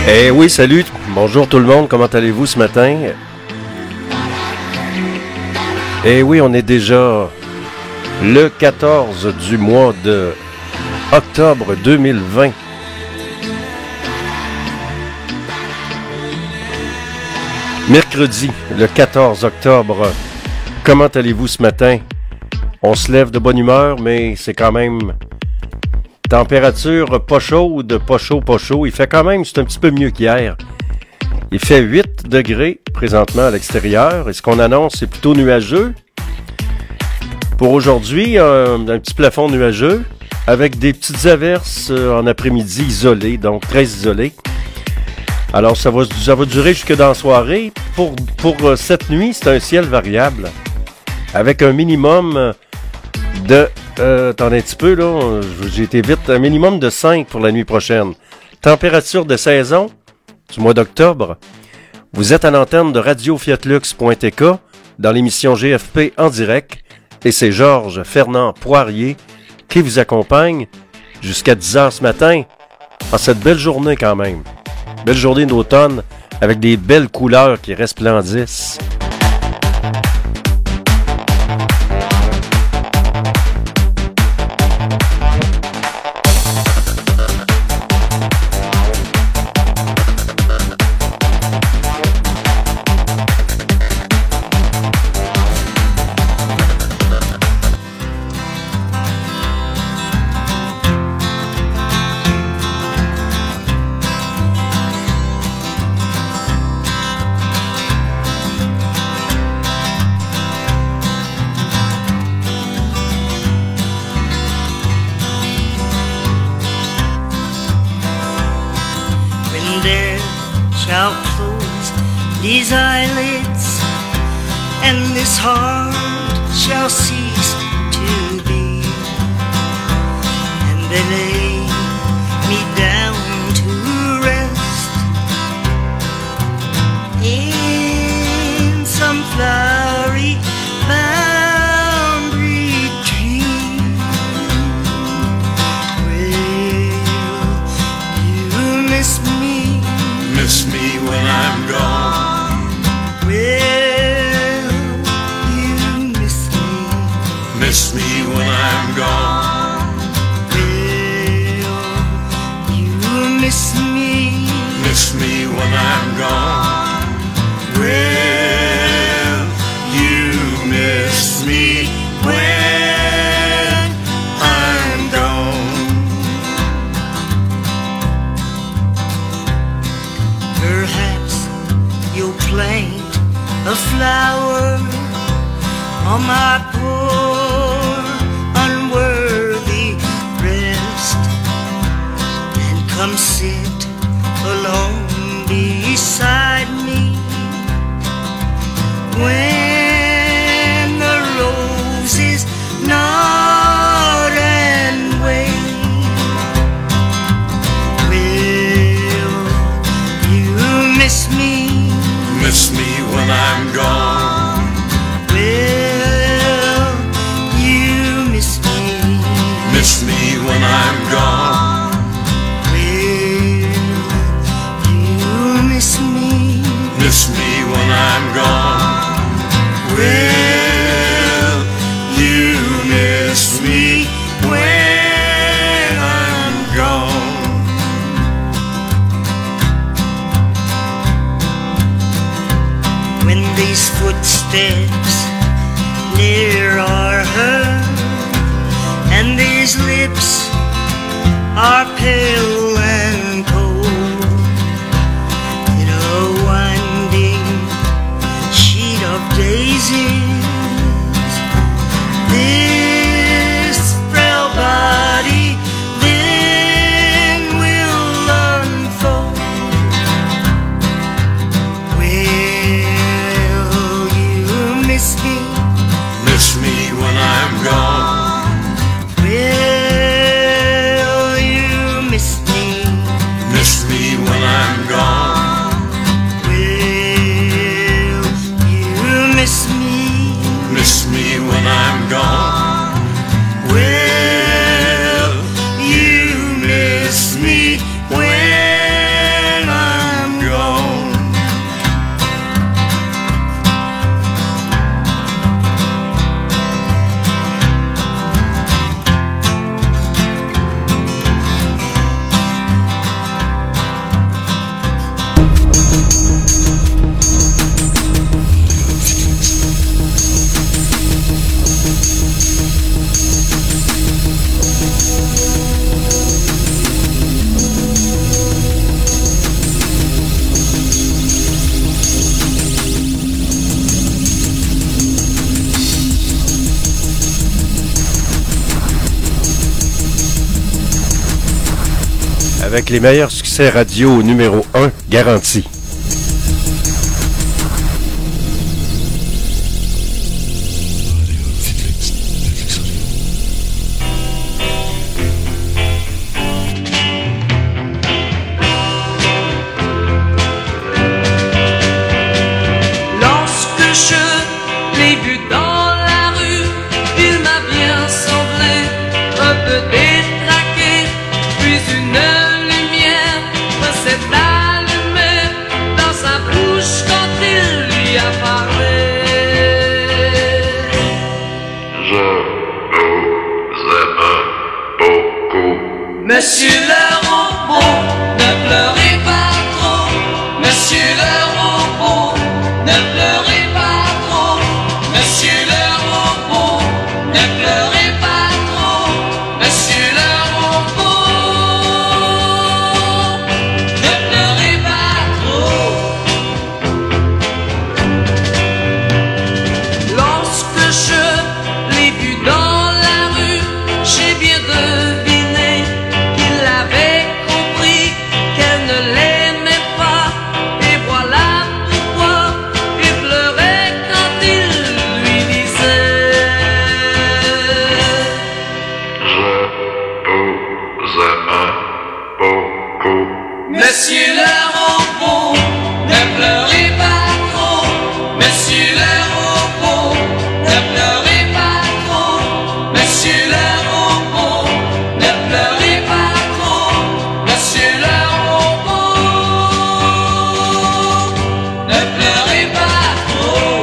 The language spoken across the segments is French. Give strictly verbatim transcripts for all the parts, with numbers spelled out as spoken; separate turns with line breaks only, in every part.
Eh oui, salut. Bonjour tout le monde. Comment allez-vous ce matin? Eh oui, on est déjà le quatorze du mois de octobre deux mille vingt. Mercredi, le quatorze octobre. Comment allez-vous ce matin? On se lève de bonne humeur, mais c'est quand même température pas chaude, pas chaud, pas chaud. Il fait quand même, c'est un petit peu mieux qu'hier. Il fait huit degrés présentement à l'extérieur. Et ce qu'on annonce, c'est plutôt nuageux. Pour aujourd'hui, un, un petit plafond nuageux avec des petites averses en après-midi isolées, donc très isolées. Alors, ça va, ça va durer jusque dans la soirée. Pour, pour cette nuit, c'est un ciel variable avec un minimum de... Euh, attendez un petit peu, là. J'ai été vite. Un minimum de cinq pour la nuit prochaine. Température de saison du mois d'octobre. Vous êtes à l'antenne de radio fiat lux point t k dans l'émission G F P en direct. Et c'est Georges Fernand Poirier qui vous accompagne jusqu'à dix heures ce matin. En cette belle journée quand même. Belle journée d'automne avec des belles couleurs qui resplendissent.
These eyelids and this heart shall cease to be, and they lay me down to rest in some flowery boundary tree. Will you miss me?
Miss me when I'm gone. Miss me when I'm gone.
Will you miss me?
Miss me when I'm gone. Will you miss me when I'm gone?
Perhaps you'll plant a flower on my poor unworthy breast and come sit alone beside me when the roses nod and wave. Will you miss me?
Miss me when I'm gone. Miss me when I'm gone.
Will you miss me?
Miss me when I'm gone. Will you miss me when I'm gone?
When these footsteps near are heard and these lips are pale and cold, in a winding sheet of daisies, this frail body then will unfold. Will you miss me?
Miss me when I'm gone.
Will you miss me?
avec les meilleurs succès radio numéro un garantis.
Monsieur le robot, ne pleurez pas trop. Monsieur le robot, ne pleurez pas trop. Monsieur le robot, ne pleurez pas trop. Monsieur le robot, ne pleurez pas trop. Lorsque je l'ai vu dans la rue, j'ai bien deviné qu'il avait compris qu'elle ne l'aimait pas. Et voilà pourquoi il pleurait quand il lui disait:
Je vous aime beaucoup.
Monsieur le robot, ne pleurez pas trop. Monsieur le robot, ne pleurez pas trop. Monsieur le robot, ne pleurez pas trop. Monsieur le robot, ne pleurez pas trop.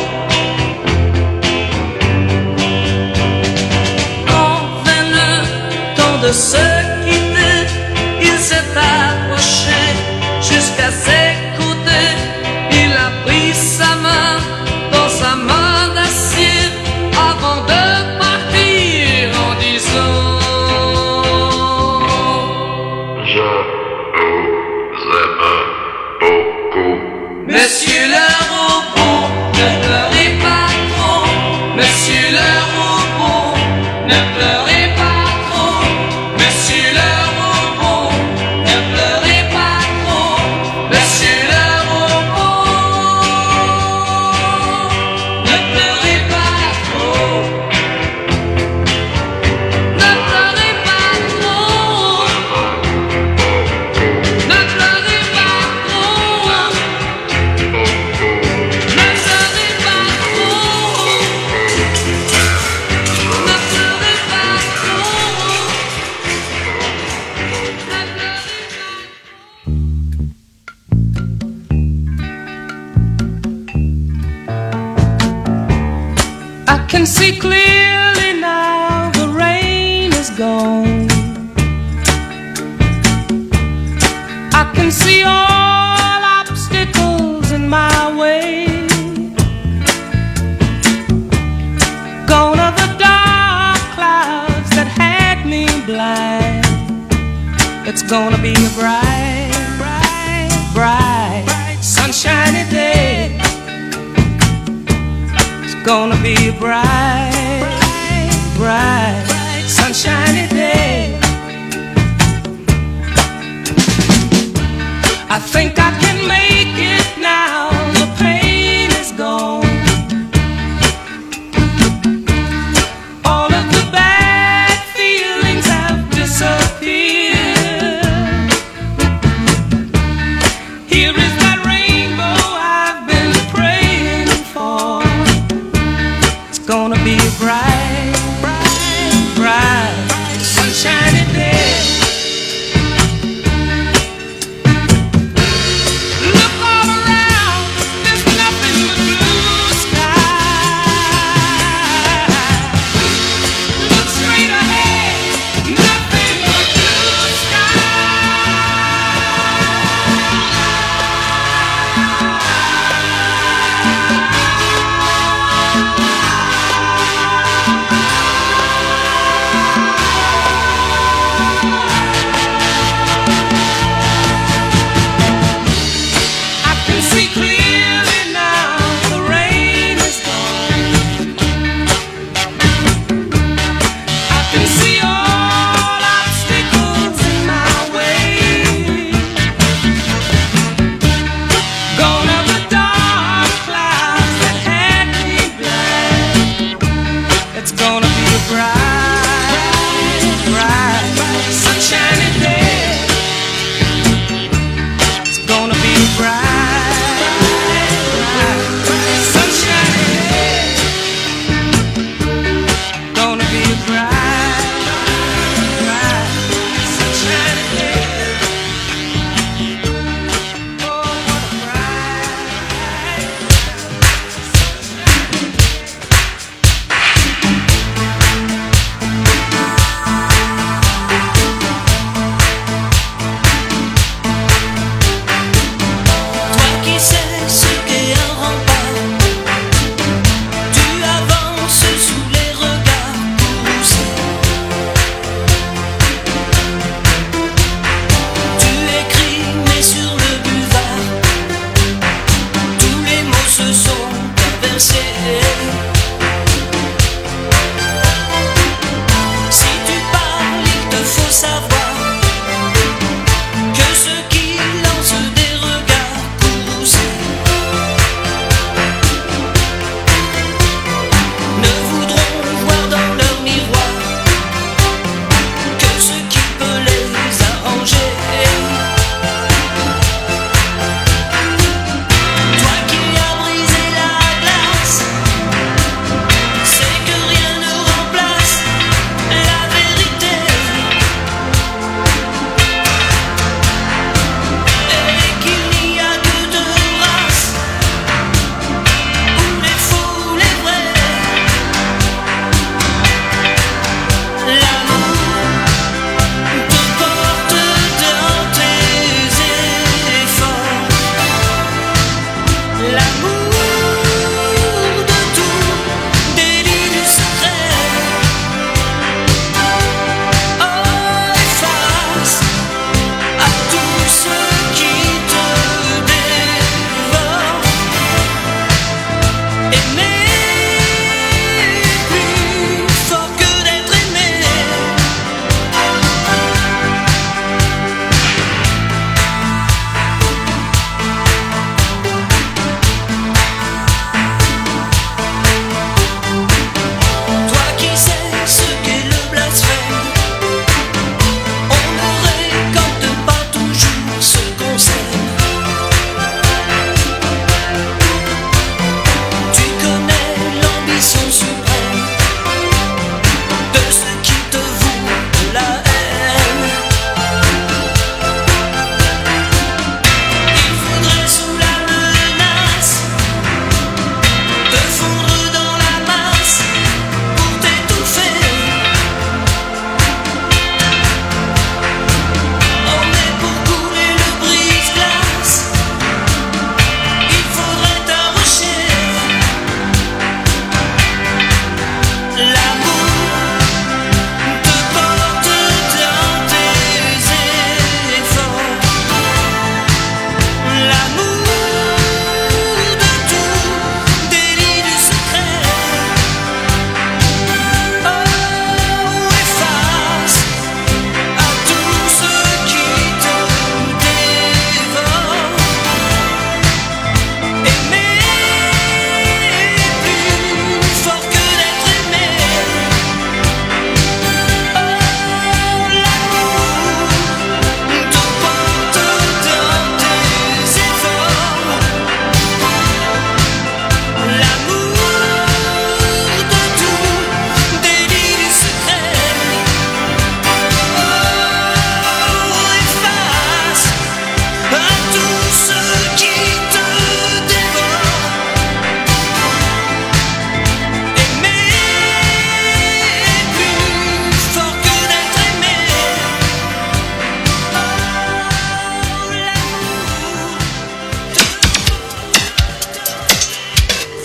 Quand vint le temps de se quitter, il s'est approché jusqu'à ses côtés. Il a pris sa main dans sa main d'acier avant de partir en disant:
Je vous aime beaucoup.
Monsieur le robot, ne pleurez pas trop. Monsieur le robot, ne pleurez pas trop. Monsieur le robot, ne pleurez pas trop. Monsieur le robot, ne pleurez pas trop. Ne pleurez pas trop. Ne pleurez pas trop. Ne pleurez pas trop. Ne pleurez pas trop. Ne pleurez pas. I can see clearly now the rain is gone. I can see all obstacles in my way. Gone are the dark clouds that had me blind. It's gonna be a bright, bright, bright, sunshiny day. It's gonna be a bright, bright, sunshiny day. I think I can make it now. The pain is gone. All of the bad feelings have disappeared. Here is that rainbow I've been praying for. It's gonna be a bright, bright, bright, sunshiny day. Look all around.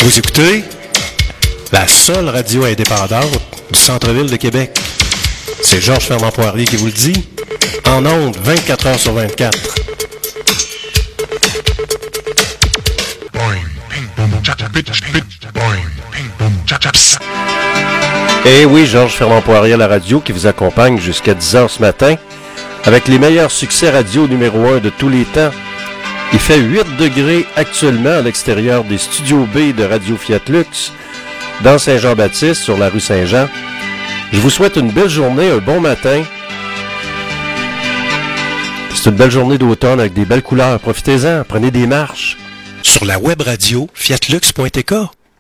Vous écoutez la seule radio indépendante du centre-ville de Québec. C'est Georges Fernand Poirier qui vous le dit, en ondes vingt-quatre heures sur vingt-quatre.
Eh oui, Georges Fernand Poirier à la radio qui vous accompagne jusqu'à dix heures ce matin avec les meilleurs succès radio numéro un de tous les temps. Il fait huit degrés actuellement à l'extérieur des studios B de Radio Fiat Lux, dans Saint-Jean-Baptiste, sur la rue Saint-Jean. Je vous souhaite une belle journée, un bon matin. C'est une belle journée d'automne avec des belles couleurs. Profitez-en, prenez des marches.
Sur la web radio fiatlux point t k.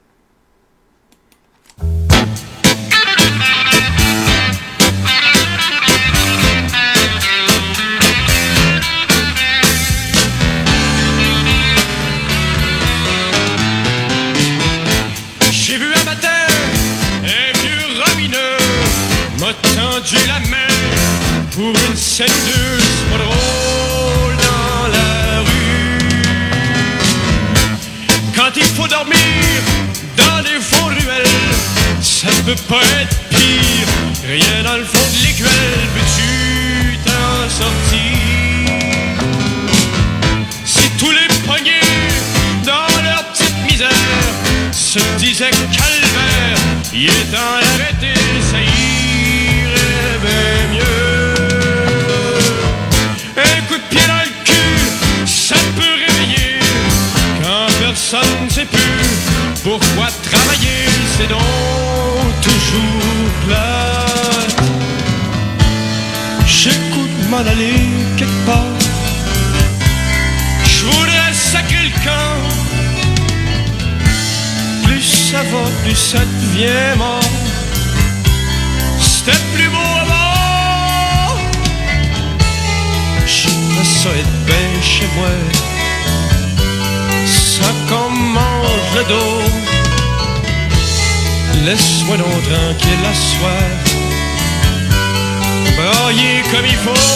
Tendu la main pour une scène de sport drôle dans la rue. Quand il faut dormir dans les fonds ruelles, ça ne peut pas être pire. Rien dans le fond de l'écuelle, peux-tu t'en sortir? Si tous les poignets dans leur petite misère se disaient calvaire, il est temps d'arrêter, ça y est. Bien mieux. Un coup de pied dans le cul, ça peut réveiller. Quand personne ne sait plus pourquoi travailler, c'est donc toujours plate. J'ai le coup de m'en aller quelque part. Je voudrais sacrer le camp. Plus ça va, plus ça devient mort. C'était plus beau avant. J'aimerais ça être bien chez moi, ça qu'on mange le dos. Laisse-moi donc tranquille la soif, brailler comme il faut.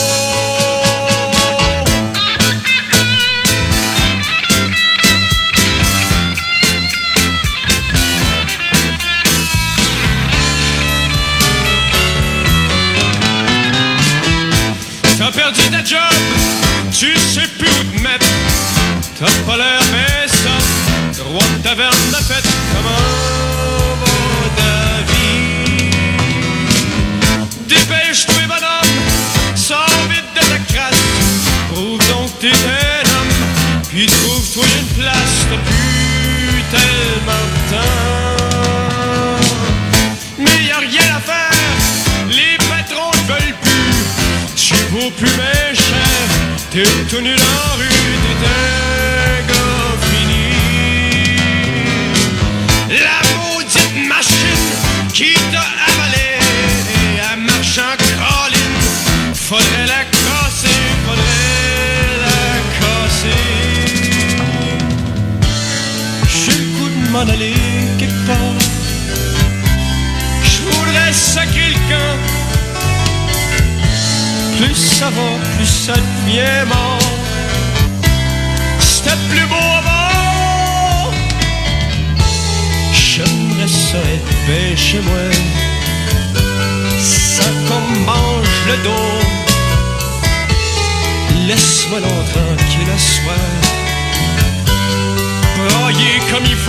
T'as perdu ta job, tu sais plus où te mettre. T'as pas l'air baissant, roi de taverne de fête. Comment va ta vie? Dépêche-toi bonhomme, sors vite de ta crasse. Prouve donc t'es un homme, puis trouve-toi une place. T'as plus tellement de temps. Mais y'a rien à faire, les patrons ne veulent plus. Tu vaux plus bien cher, t'es tout nu dans la rue, t'es un gars fini. La maudite machine qui t'a avalé, elle marche en colline. Faudrait la casser, faudrait la casser. J'ai le goût de m'en aller quelque part. J'voudrais sacrer le camp. Plus ça va, plus ça devient mort. C'était plus beau avant. J'aimerais ça être bien chez moi, ça qu'on mange le dos. Laisse-moi donc tranquille à soir, brailler comme il faut.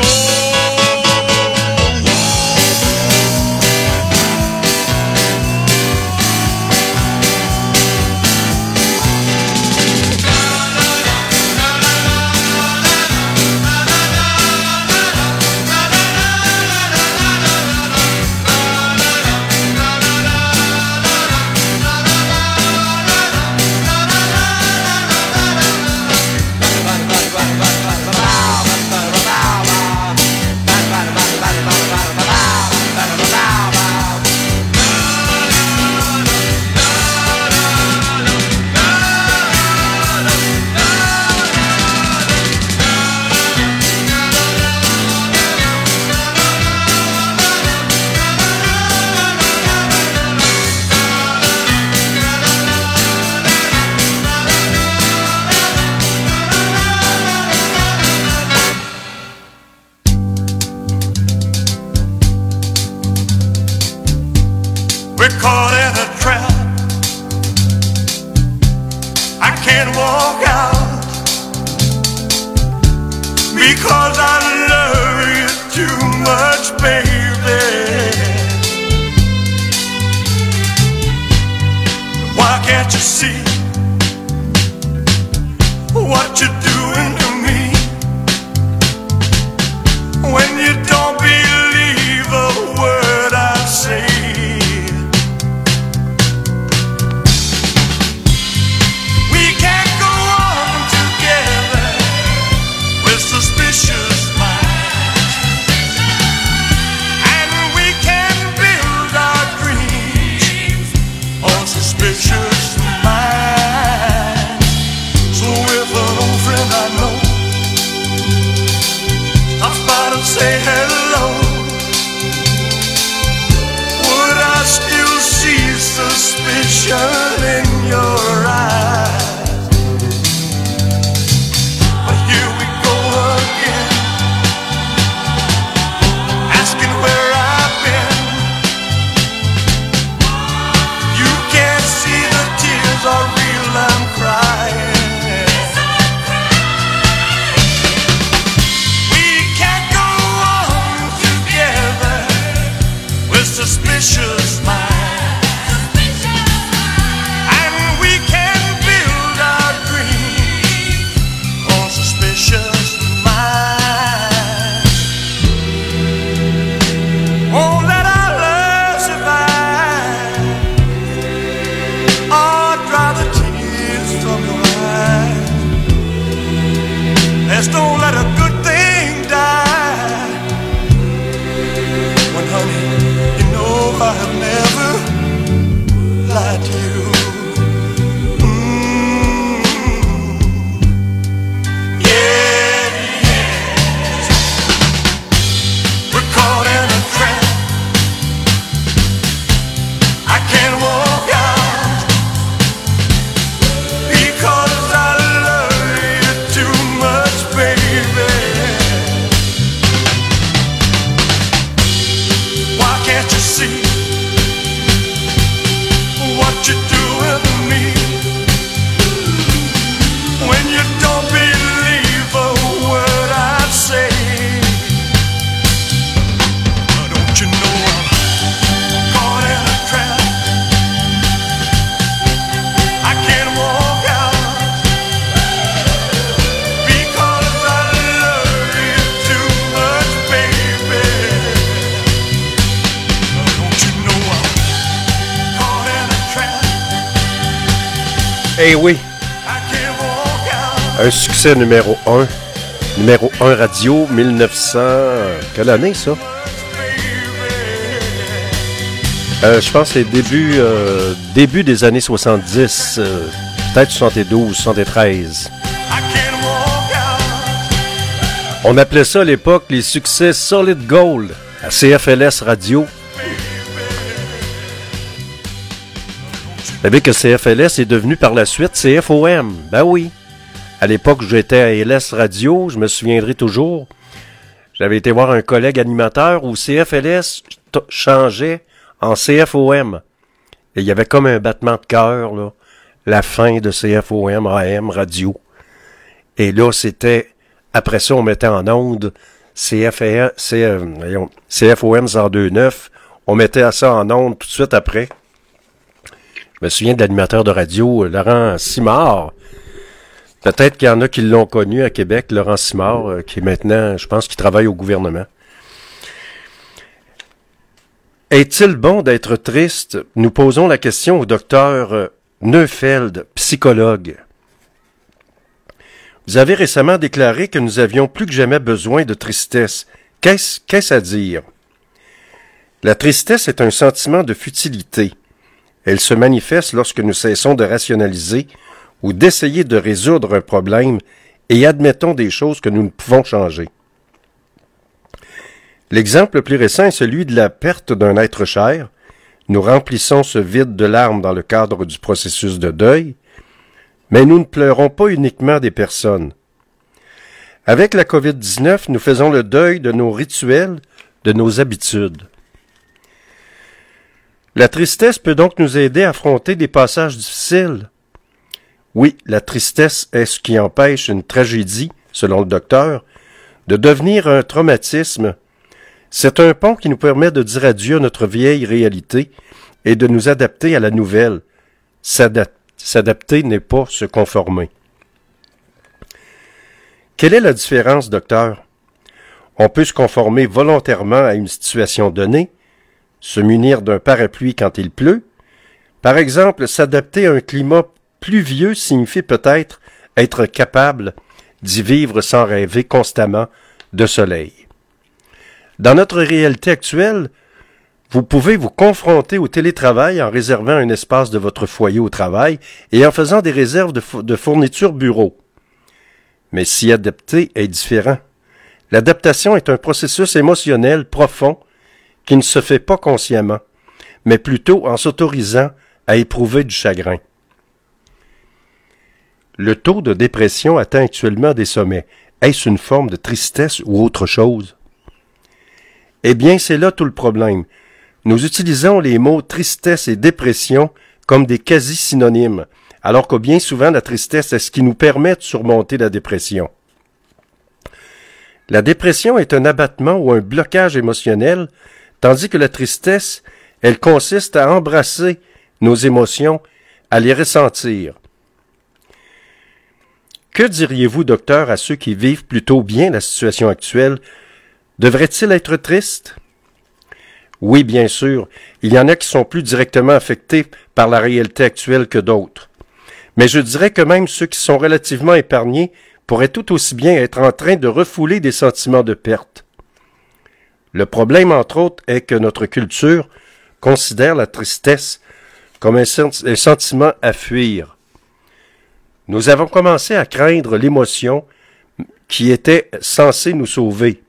because I love you too much, baby. Why can't you see what you're doing to me? When you don't believe a word I say, we can't go on together with suspicious minds, and we can't build our dreams on suspicious minds. So if an old friend I know stops by to say hello, would I still see suspicion in your eyes? But here we go again, asking where I've been. You can't see the tears are real, I'm crying. Suspicious minds, and we can build our dreams on suspicious minds. Oh, let our love survive. Oh, dry the tears from your eyes. Let's don't let a good thing die. When, honey, I have never lied to you. Mm. Yeah, yes. We're caught in a trap. I can't walk out because I love you too much, baby. Why can't you see what you're doing to me? When you don't believe a word I say, don't you know I'm caught in a trap? I can't walk out because I love you too much, baby. Don't you know I'm caught in a trap?
Eh oui,
I can't walk out.
un succès numéro un. Numéro un radio, mille neuf cents... Quelle année, ça? Euh, je pense que c'est début, euh, début des années soixante-dix, euh, peut-être soixante-douze, soixante-treize.
I can't walk out.
On appelait ça à l'époque les succès Solid Gold à C F L S Radio. Vous savez que C F L S est devenu par la suite C F O M. Ben oui. À l'époque, j'étais à L S Radio, je me souviendrai toujours. J'avais été voir un collègue animateur où C F L S t- changeait en C F O M. Et il y avait comme un battement de cœur, là. La fin de C F O M, A M, radio. Et là, c'était... Après ça, on mettait en onde C F R, C, euh, voyons, C F O M cent deux neuf. On mettait ça en onde tout de suite après. Je me souviens de l'animateur de radio, Laurent Simard. Peut-être qu'il y en a qui l'ont connu à Québec, Laurent Simard, euh, qui est maintenant, je pense qu'il travaille au gouvernement. Est-il bon d'être triste? Nous posons la question au docteur Neufeld, psychologue. Vous avez récemment déclaré que nous avions plus que jamais besoin de tristesse. Qu'est-ce, qu'est-ce à dire? La tristesse est un sentiment de futilité. Elle se manifeste lorsque nous cessons de rationaliser ou d'essayer de résoudre un problème et admettons des choses que nous ne pouvons changer. L'exemple le plus récent est celui de la perte d'un être cher. Nous remplissons ce vide de larmes dans le cadre du processus de deuil, mais nous ne pleurons pas uniquement des personnes. Avec la covid dix-neuf, nous faisons le deuil de nos rituels, de nos habitudes. La tristesse peut donc nous aider à affronter des passages difficiles. Oui, la tristesse est ce qui empêche une tragédie, selon le docteur, de devenir un traumatisme, c'est un pont qui nous permet de dire adieu à notre vieille réalité et de nous adapter à la nouvelle. S'adap- S'adapter n'est pas se conformer. Quelle est la différence, docteur? On peut se conformer volontairement à une situation donnée, se munir d'un parapluie quand il pleut. Par exemple, s'adapter à un climat pluvieux signifie peut-être être capable d'y vivre sans rêver constamment de soleil. Dans notre réalité actuelle, vous pouvez vous confronter au télétravail en réservant un espace de votre foyer au travail et en faisant des réserves de, f- de fournitures bureau. Mais s'y adapter est différent. L'adaptation est un processus émotionnel profond qui ne se fait pas consciemment, mais plutôt en s'autorisant à éprouver du chagrin. Le taux de dépression atteint actuellement des sommets. Est-ce une forme de tristesse ou autre chose? Eh bien, c'est là tout le problème. Nous utilisons les mots tristesse et dépression comme des quasi-synonymes, alors que bien souvent la tristesse est ce qui nous permet de surmonter la dépression. La dépression est un abattement ou un blocage émotionnel, tandis que la tristesse, elle consiste à embrasser nos émotions, à les ressentir. Que diriez-vous, docteur, à ceux qui vivent plutôt bien la situation actuelle? Devraient-ils être tristes? Oui, bien sûr, il y en a qui sont plus directement affectés par la réalité actuelle que d'autres. Mais je dirais que même ceux qui sont relativement épargnés pourraient tout aussi bien être en train de refouler des sentiments de perte. Le problème, entre autres, est que notre culture considère la tristesse comme un, sen- un sentiment à fuir. Nous avons commencé à craindre l'émotion qui était censée nous sauver.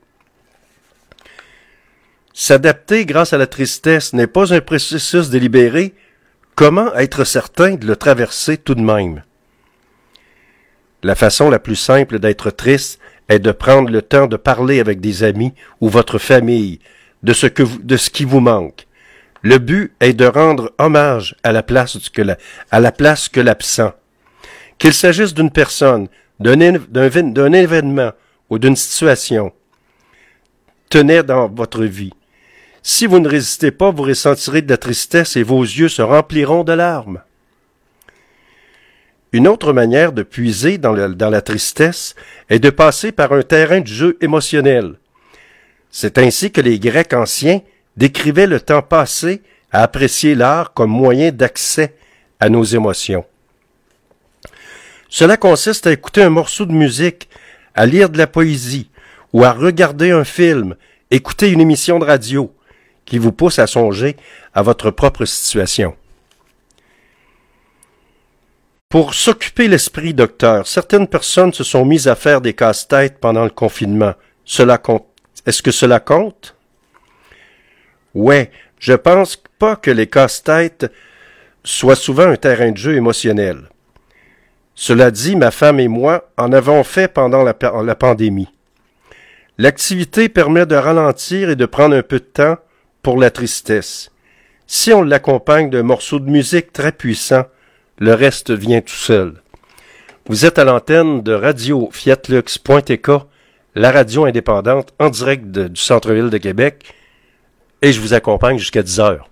S'adapter grâce à la tristesse n'est pas un processus délibéré. Comment être certain de le traverser tout de même? La façon la plus simple d'être triste est de prendre le temps de parler avec des amis ou votre famille de ce, que vous, de ce qui vous manque. Le but est de rendre hommage à la place que, la, à la place que l'absent. Qu'il s'agisse d'une personne, d'un, d'un, d'un événement ou d'une situation, tenez dans votre vie. Si vous ne résistez pas, vous ressentirez de la tristesse et vos yeux se rempliront de larmes. Une autre manière de puiser dans, le, dans la tristesse est de passer par un terrain de jeu émotionnel. C'est ainsi que les Grecs anciens décrivaient le temps passé à apprécier l'art comme moyen d'accès à nos émotions. Cela consiste à écouter un morceau de musique, à lire de la poésie ou à regarder un film, écouter une émission de radio qui vous pousse à songer à votre propre situation. Pour s'occuper l'esprit, docteur, certaines personnes se sont mises à faire des casse-têtes pendant le confinement. Cela compte. Est-ce que cela compte? Ouais, je pense pas que les casse-têtes soient souvent un terrain de jeu émotionnel. Cela dit, ma femme et moi en avons fait pendant la, la pandémie. L'activité permet de ralentir et de prendre un peu de temps pour la tristesse. Si on l'accompagne d'un morceau de musique très puissant, le reste vient tout seul. Vous êtes à l'antenne de radio fiatlux point t k, la radio indépendante en direct de, du centre-ville de Québec, et je vous accompagne jusqu'à dix heures.